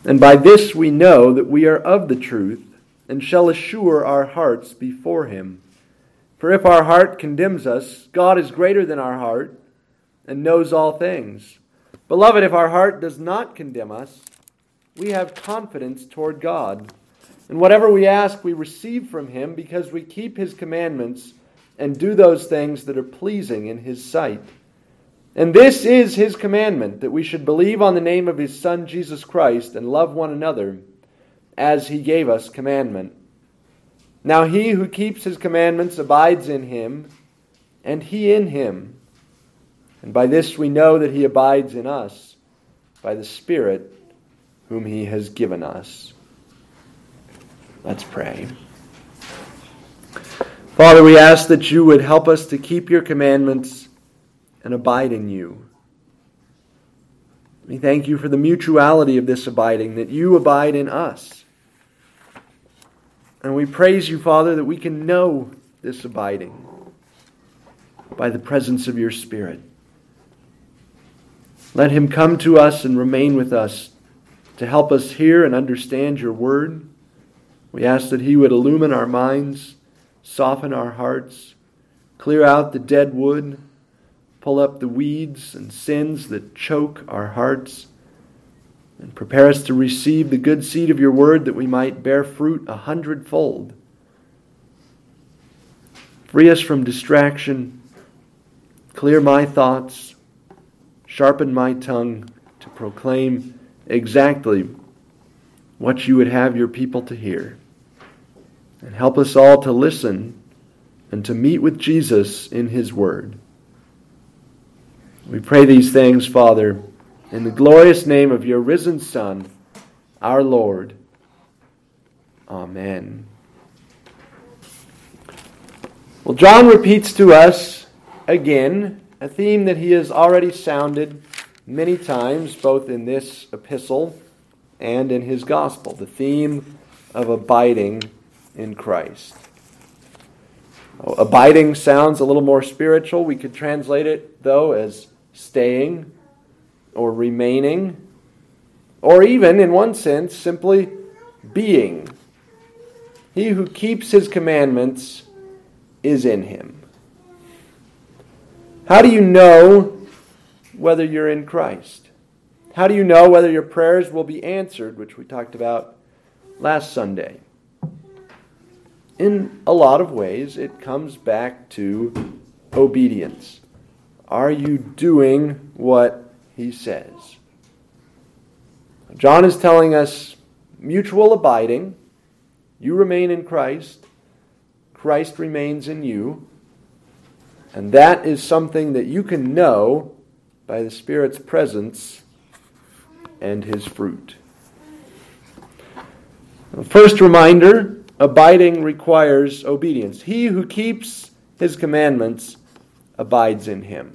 And by this we know that we are of the truth, and shall assure our hearts before him. For if our heart condemns us, God is greater than our heart, and knows all things. Beloved, if our heart does not condemn us, we have confidence toward God. And whatever we ask, we receive from him, because we keep his commandments and do those things that are pleasing in his sight. And this is his commandment, that we should believe on the name of his Son Jesus Christ and love one another, as he gave us commandment. Now he who keeps his commandments abides in him, and he in him. And by this we know that he abides in us, by the Spirit whom he has given us. Let's pray. Father, we ask that you would help us to keep your commandments and abide in you. We thank you for the mutuality of this abiding, that you abide in us. And we praise you, Father, that we can know this abiding by the presence of your Spirit. Let him come to us and remain with us to help us hear and understand your word. We ask that he would illumine our minds, soften our hearts, clear out the dead wood, pull up the weeds and sins that choke our hearts, and prepare us to receive the good seed of your word, that we might bear fruit 100-fold. Free us from distraction, clear my thoughts, sharpen my tongue to proclaim exactly what you would have your people to hear. And help us all to listen and to meet with Jesus in his word. We pray these things, Father, in the glorious name of your risen Son, our Lord. Amen. Well, John repeats to us again a theme that he has already sounded many times, both in this epistle and in his gospel, the theme of abiding in Christ. Abiding sounds a little more spiritual. We could translate it, though, as staying or remaining, or even, in one sense, simply being. He who keeps his commandments is in him. How do you know whether you're in Christ? How do you know whether your prayers will be answered, which we talked about last Sunday? In a lot of ways, it comes back to obedience. Are you doing what he says? John is telling us mutual abiding. You remain in Christ. Christ remains in you. And that is something that you can know by the Spirit's presence and his fruit. First reminder, abiding requires obedience. He who keeps his commandments abides in him.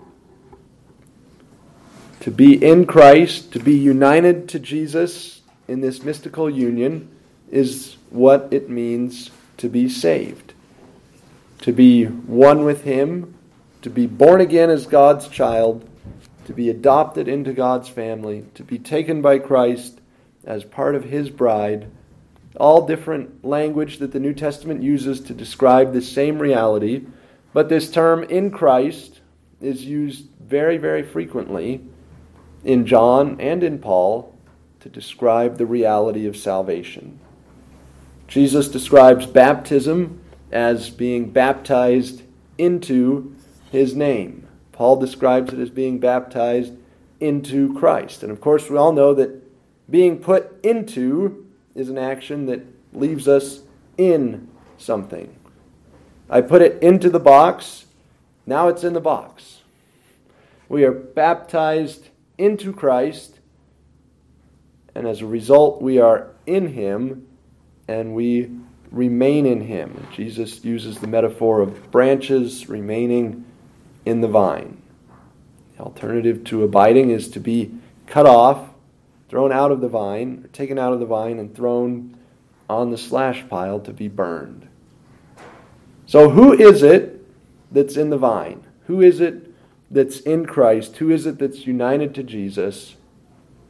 To be in Christ, to be united to Jesus in this mystical union, is what it means to be saved. To be one with him, to be born again as God's child, to be adopted into God's family, to be taken by Christ as part of his bride. All different language that the New Testament uses to describe the same reality, but this term in Christ is used very, very frequently in John and in Paul to describe the reality of salvation. Jesus describes baptism as being baptized into his name. Paul describes it as being baptized into Christ. And of course, we all know that being put into is an action that leaves us in something. I put it into the box, now it's in the box. We are baptized into Christ, and as a result, we are in him, and we remain in him. Jesus uses the metaphor of branches remaining in the vine. The alternative to abiding is to be cut off, thrown out of the vine, or taken out of the vine and thrown on the slash pile to be burned. So who is it that's in the vine? Who is it that's in Christ? Who is it that's united to Jesus?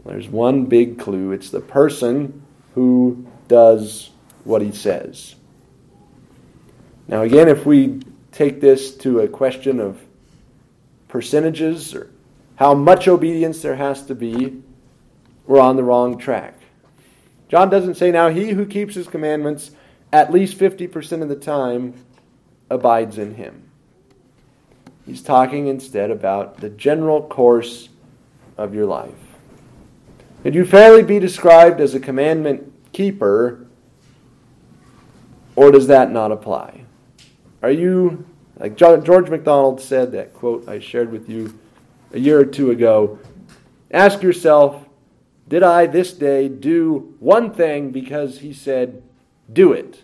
There's one big clue. It's the person who does what he says. Now again, if we take this to a question of percentages or how much obedience there has to be, we're on the wrong track. John doesn't say, now he who keeps his commandments at least 50% of the time abides in him. He's talking instead about the general course of your life. Could you fairly be described as a commandment keeper, or does that not apply? Are you, like George MacDonald said, that quote I shared with you a year or two ago, ask yourself, did I this day do one thing because he said, do it?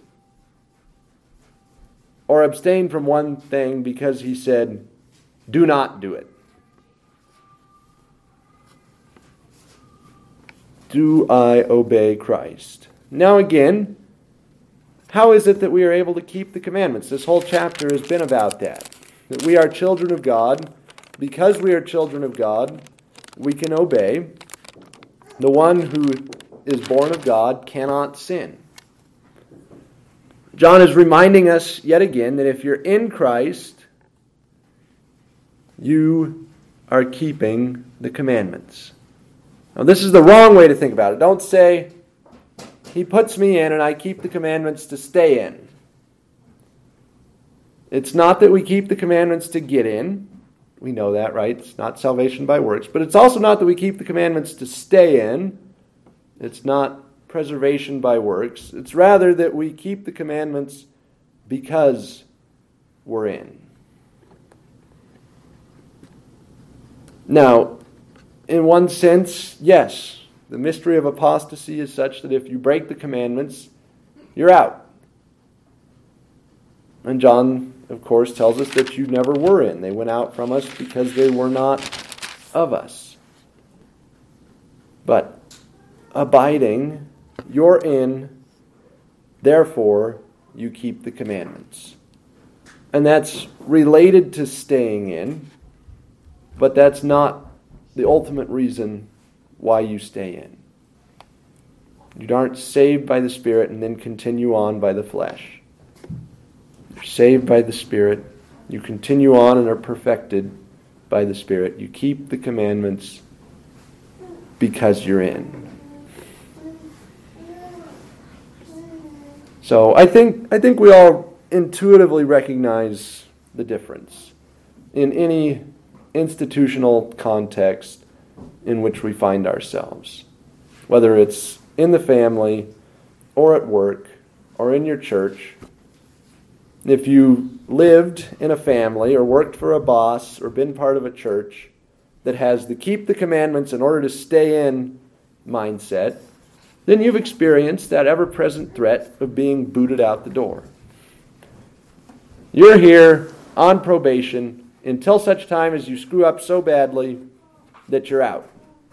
Or abstain from one thing because he said, do not do it? Do I obey Christ? Now again, how is it that we are able to keep the commandments? This whole chapter has been about that. That we are children of God. Because we are children of God, we can obey. The one who is born of God cannot sin. John is reminding us yet again that if you're in Christ, you are keeping the commandments. Now, this is the wrong way to think about it. Don't say, he puts me in and I keep the commandments to stay in. It's not that we keep the commandments to get in. We know that, right? It's not salvation by works. But it's also not that we keep the commandments to stay in. It's not preservation by works. It's rather that we keep the commandments because we're in. Now, in one sense, yes, the mystery of apostasy is such that if you break the commandments, you're out. And John, of course, tells us that you never were in. They went out from us because they were not of us. But abiding, you're in, therefore you keep the commandments. And that's related to staying in, but that's not the ultimate reason why you stay in. You aren't saved by the Spirit and then continue on by the flesh. You're saved by the Spirit. You continue on and are perfected by the Spirit. You keep the commandments because you're in. So I think we all intuitively recognize the difference in any institutional context in which we find ourselves. Whether it's in the family or at work or in your church. If you lived in a family or worked for a boss or been part of a church that has the keep the commandments in order to stay in mindset, then you've experienced that ever-present threat of being booted out the door. You're here on probation until such time as you screw up so badly that you're out.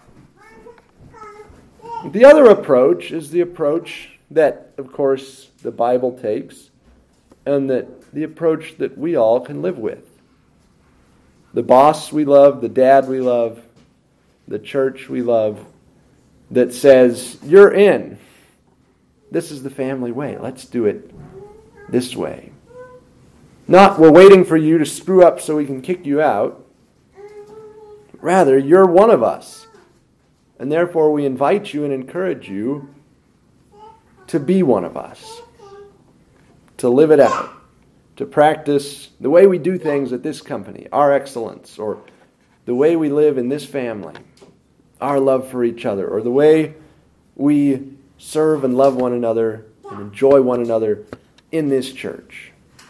The other approach is the approach that, of course, the Bible takes, and that the approach that we all can live with. The boss we love, the dad we love, the church we love, that says, you're in. This is the family way. Let's do it this way. Not, we're waiting for you to screw up so we can kick you out. Rather, you're one of us. And therefore we invite you and encourage you to be one of us. To live it out. To practice the way we do things at this company, our excellence, or the way we live in this family, our love for each other, or the way we serve and love one another and enjoy one another in this church.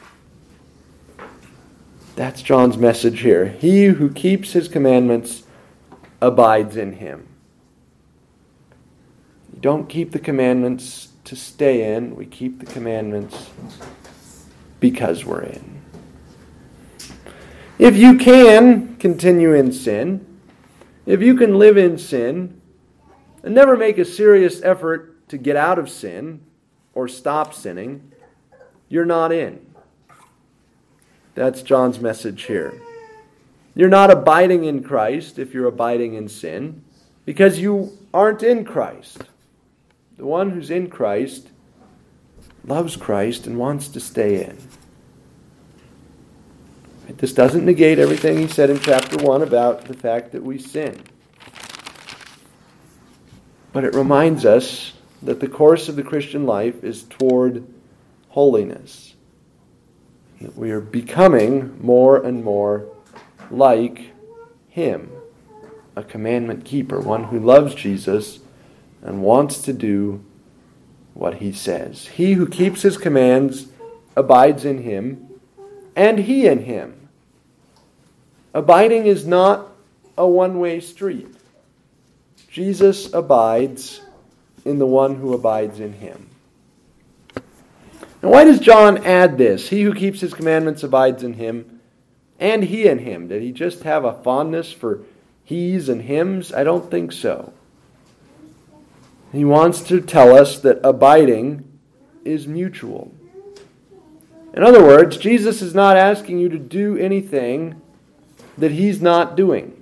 That's John's message here. He who keeps his commandments abides in him. We don't keep the commandments to stay in. We keep the commandments because we're in. If you can continue in sin, if you can live in sin and never make a serious effort to get out of sin or stop sinning, you're not in. That's John's message here. You're not abiding in Christ if you're abiding in sin. Because you aren't in Christ. The one who's in Christ loves Christ and wants to stay in. This doesn't negate everything he said in chapter 1 about the fact that we sin. But it reminds us that the course of the Christian life is toward holiness. That we are becoming more and more like him, a commandment keeper, one who loves Jesus and wants to do what he says. He who keeps his commands abides in him, and he in him. Abiding is not a one-way street. Jesus abides in the one who abides in him. Now, why does John add this? He who keeps his commandments abides in him, and he in him. Did he just have a fondness for he's and hims? I don't think so. He wants to tell us that abiding is mutual. In other words, Jesus is not asking you to do anything that he's not doing.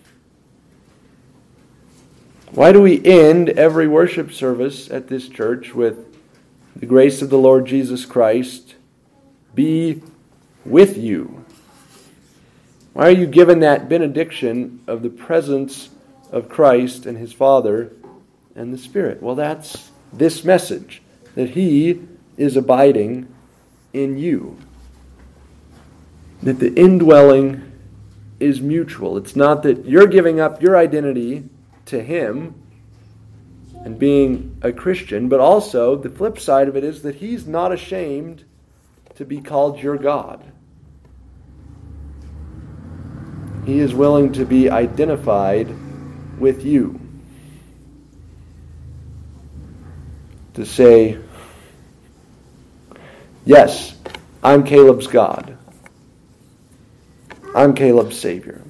Why do we end every worship service at this church with the grace of the Lord Jesus Christ be with you? Why are you given that benediction of the presence of Christ and his Father and the Spirit? Well, that's this message, that he is abiding in you. That the indwelling is mutual. It's not that you're giving up your identity to him and being a Christian, but also the flip side of it is that he's not ashamed to be called your God. He is willing to be identified with you. To say, yes, I'm Caleb's God. I'm Caleb's Savior.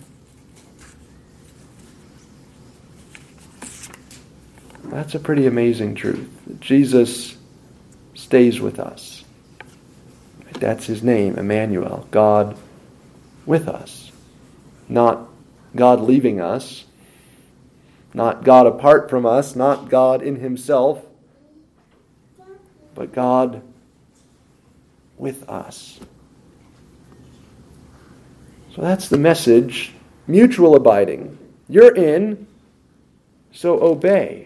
That's a pretty amazing truth. That Jesus stays with us. That's his name, Emmanuel, God with us. Not God leaving us, not God apart from us, not God in himself, but God with us. So that's the message. Mutual abiding. You're in, so obey.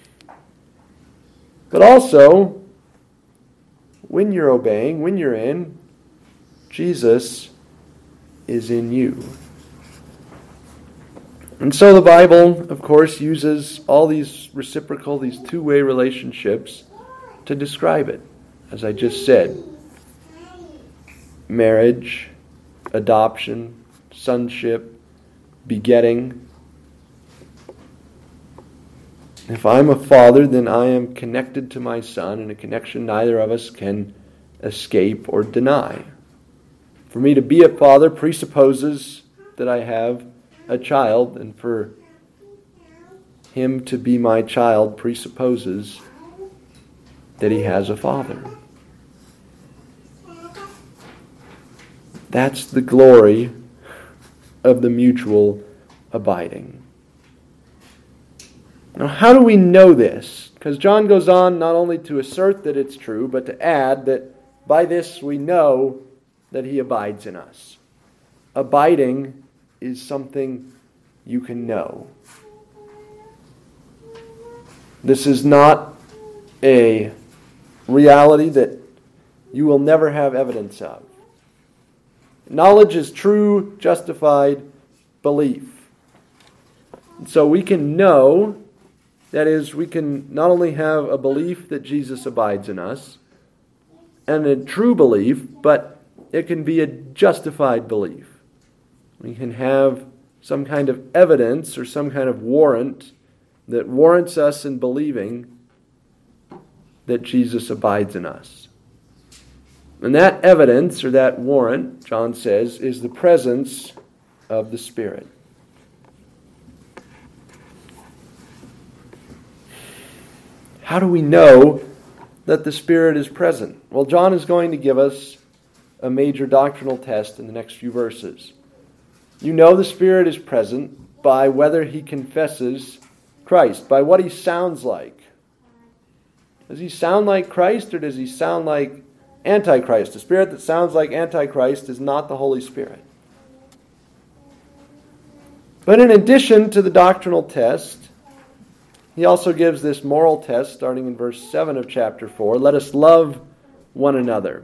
But also, when you're obeying, when you're in, Jesus is in you. And so the Bible, of course, uses all these reciprocal, these two-way relationships to describe it. As I just said, marriage, adoption, sonship, begetting. If I'm a father, then I am connected to my son, and a connection neither of us can escape or deny. For me to be a father presupposes that I have a child, and for him to be my child presupposes that he has a father. That's the glory of the mutual abiding. Now, how do we know this? Because John goes on not only to assert that it's true, but to add that by this we know that he abides in us. Abiding is something you can know. This is not a reality that you will never have evidence of. Knowledge is true, justified belief. And so we can know, that is, we can not only have a belief that Jesus abides in us, and a true belief, but it can be a justified belief. We can have some kind of evidence or some kind of warrant that warrants us in believing that Jesus abides in us. And that evidence, or that warrant, John says, is the presence of the Spirit. How do we know that the Spirit is present? Well, John is going to give us a major doctrinal test in the next few verses. You know the Spirit is present by whether he confesses Christ? By what he sounds like. Does he sound like Christ, or does he sound like Antichrist? A spirit that sounds like Antichrist is not the Holy Spirit. But in addition to the doctrinal test, he also gives this moral test starting in verse 7 of chapter 4. Let us love one another.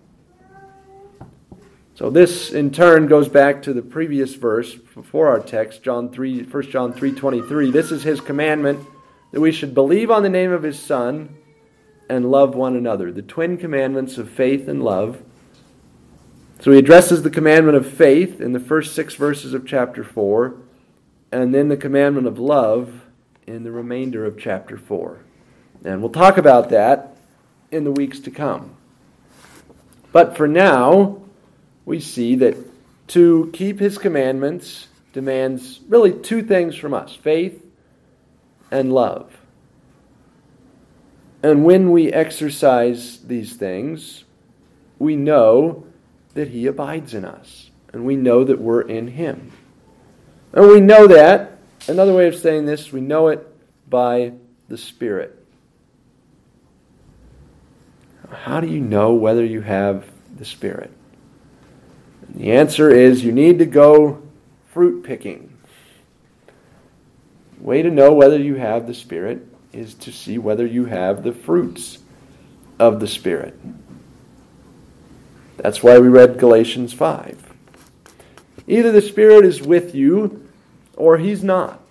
So this in turn goes back to the previous verse before our text, 1 John 3:23. This is his commandment, that we should believe on the name of his Son and love one another. The twin commandments of faith and love. So he addresses the commandment of faith in the first 6 verses of chapter 4, and then the commandment of love in the remainder of chapter 4. And we'll talk about that in the weeks to come. But for now, we see that to keep his commandments demands really 2 things from us: faith and love. And when we exercise these things, we know that he abides in us, and we know that we're in him. And we know that, another way of saying this, we know it by the Spirit. How do you know whether you have the Spirit? And the answer is you need to go fruit picking. The way to know whether you have the Spirit is to see whether you have the fruits of the Spirit. That's why we read Galatians 5. Either the Spirit is with you or he's not.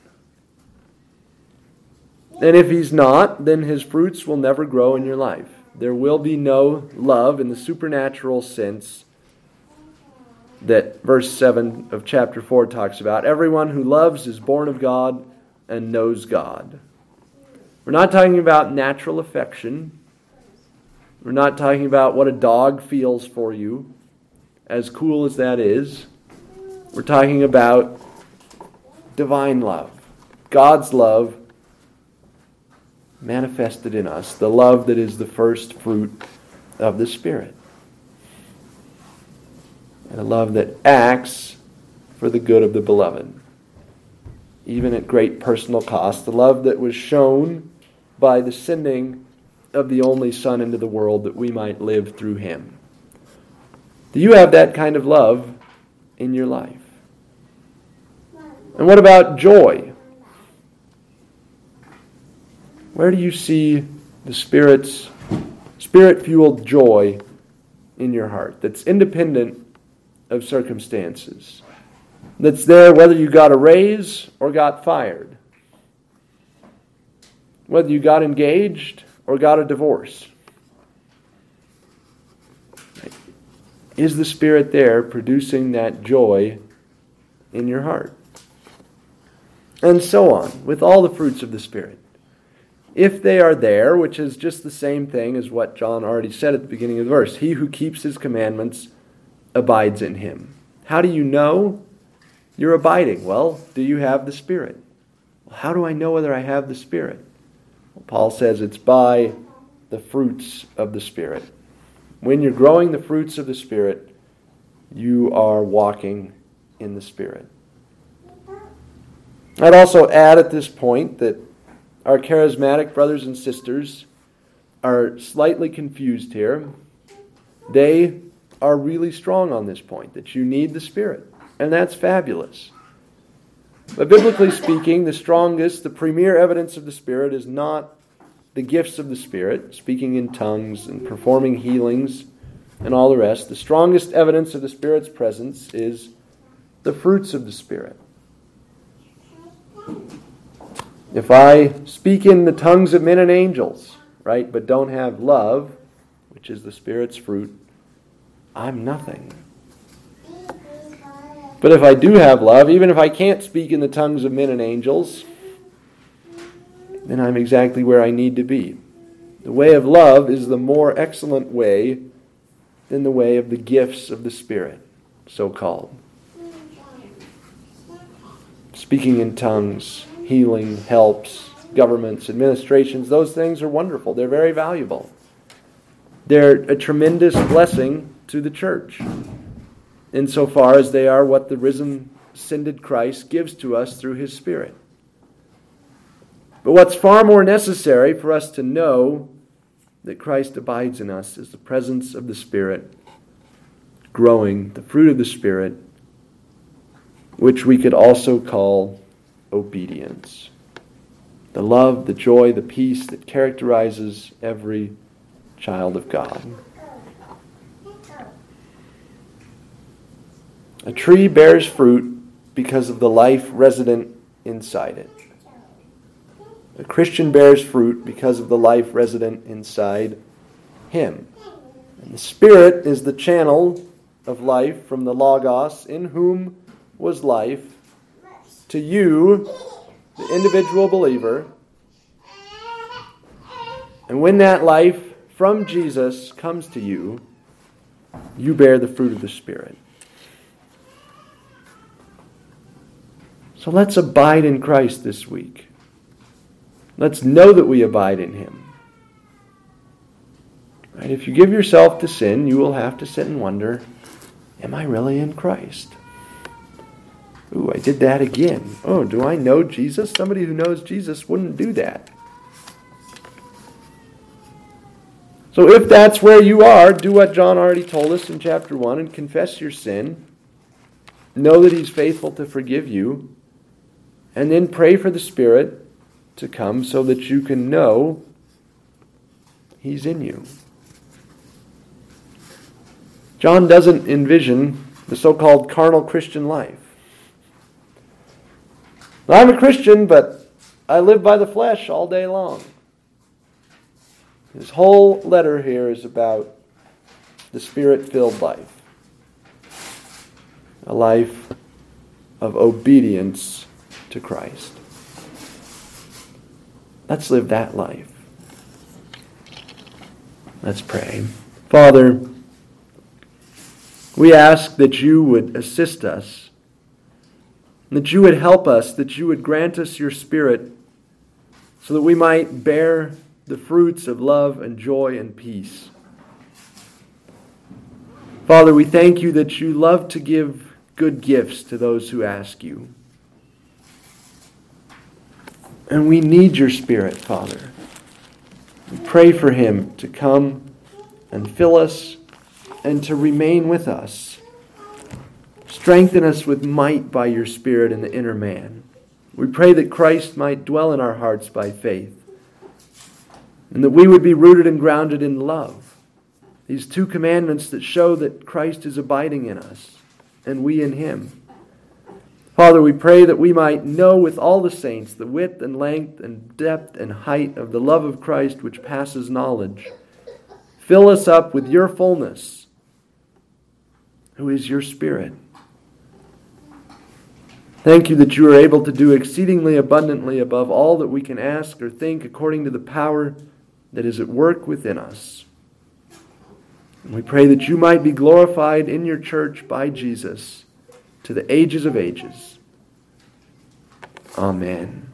And if he's not, then his fruits will never grow in your life. There will be no love in the supernatural sense that verse 7 of chapter 4 talks about. Everyone who loves is born of God and knows God. We're not talking about natural affection. We're not talking about what a dog feels for you, as cool as that is. We're talking about divine love, God's love manifested in us, the love that is the first fruit of the Spirit. And a love that acts for the good of the beloved, even at great personal cost. The love that was shown by the sending of the only Son into the world that we might live through him. Do you have that kind of love in your life? And what about joy? Where do you see the Spirit-fueled joy in your heart that's independent of circumstances? That's there whether you got a raise or got fired. Whether you got engaged or got a divorce. Is the Spirit there producing that joy in your heart? And so on, with all the fruits of the Spirit. If they are there, which is just the same thing as what John already said at the beginning of the verse, he who keeps his commandments abides in him. How do you know you're abiding? Well, do you have the Spirit? Well, how do I know whether I have the Spirit? Well, Paul says it's by the fruits of the Spirit. When you're growing the fruits of the Spirit, you are walking in the Spirit. I'd also add at this point that our charismatic brothers and sisters are slightly confused here. They are really strong on this point, that you need the Spirit. And that's fabulous. But biblically speaking, the premier evidence of the Spirit is not the gifts of the Spirit, speaking in tongues and performing healings and all the rest. The strongest evidence of the Spirit's presence is the fruits of the Spirit. If I speak in the tongues of men and angels, right, but don't have love, which is the Spirit's fruit, I'm nothing. But if I do have love, even if I can't speak in the tongues of men and angels, then I'm exactly where I need to be. The way of love is the more excellent way than the way of the gifts of the Spirit, so-called. Speaking in tongues, healing, helps, governments, administrations, those things are wonderful. They're very valuable. They're a tremendous blessing to the church, insofar as they are what the risen, ascended Christ gives to us through his Spirit. But what's far more necessary for us to know that Christ abides in us is the presence of the Spirit, growing the fruit of the Spirit, which we could also call obedience. The love, the joy, the peace that characterizes every child of God. A tree bears fruit because of the life resident inside it. A Christian bears fruit because of the life resident inside him. And the Spirit is the channel of life from the Logos, in whom was life, to you, the individual believer. And when that life from Jesus comes to you, you bear the fruit of the Spirit. So let's abide in Christ this week. Let's know that we abide in Him. Right? If you give yourself to sin, you will have to sit and wonder, am I really in Christ? Ooh, I did that again. Oh, do I know Jesus? Somebody who knows Jesus wouldn't do that. So if that's where you are, do what John already told us in chapter 1 and confess your sin. Know that He's faithful to forgive you. And then pray for the Spirit to come so that you can know He's in you. John doesn't envision the so-called carnal Christian life. I'm a Christian, but I live by the flesh all day long. His whole letter here is about the Spirit-filled life. A life of obedience to Christ. Let's live that life. Let's pray. Father, we ask that you would assist us, that you would help us, that you would grant us your Spirit so that we might bear the fruits of love and joy and peace. Father, we thank you that you love to give good gifts to those who ask you. And we need your Spirit, Father. We pray for Him to come and fill us and to remain with us. Strengthen us with might by your Spirit in the inner man. We pray that Christ might dwell in our hearts by faith, and that we would be rooted and grounded in love. These two commandments that show that Christ is abiding in us, and we in Him. Father, we pray that we might know with all the saints the width and length and depth and height of the love of Christ which passes knowledge. Fill us up with your fullness, who is your Spirit. Thank you that you are able to do exceedingly abundantly above all that we can ask or think according to the power that is at work within us. And we pray that you might be glorified in your church by Jesus to the ages of ages. Amen.